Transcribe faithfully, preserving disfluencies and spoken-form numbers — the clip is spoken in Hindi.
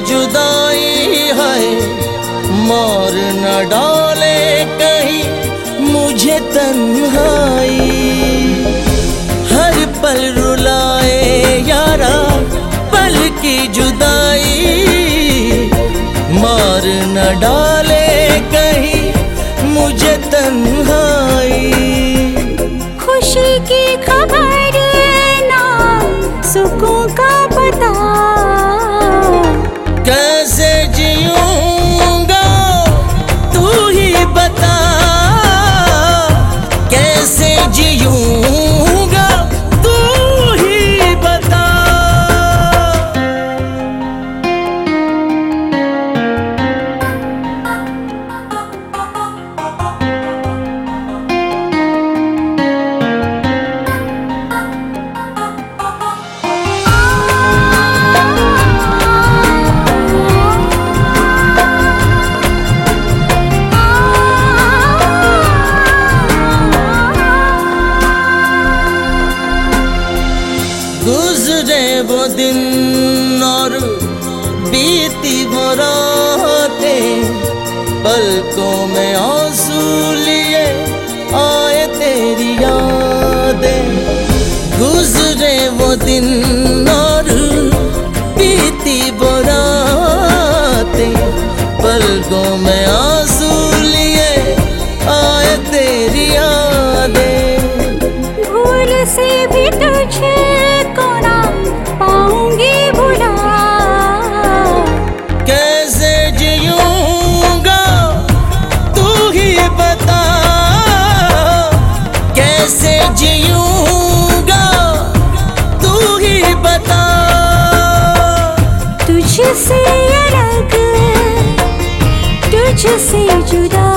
जुदाई है, मार न डाले कहीं मुझे तन्हाई। हर पल रुलाए यारा पल की जुदाई, मार न डाले कहीं मुझे तन्हाई। खुशी की खबर ना सुकून का पता, कैसे जीऊंगा तू ही बता, कैसे जीऊंगा तू ही बता। गुजरे वो दिन और बीती वो रातें, पलकों में आंसू लिए आए तेरी यादें। गुजरे वो दिन और बीती वो रातें, पलकों में आंसू लिए आए तेरी यादें। भूल से भी तुझे ना पाऊंगी भुला, कैसे जीऊंगा तू ही बता, कैसे जीऊंगा तू ही बता। तुझसे अलग तुझसे जुदा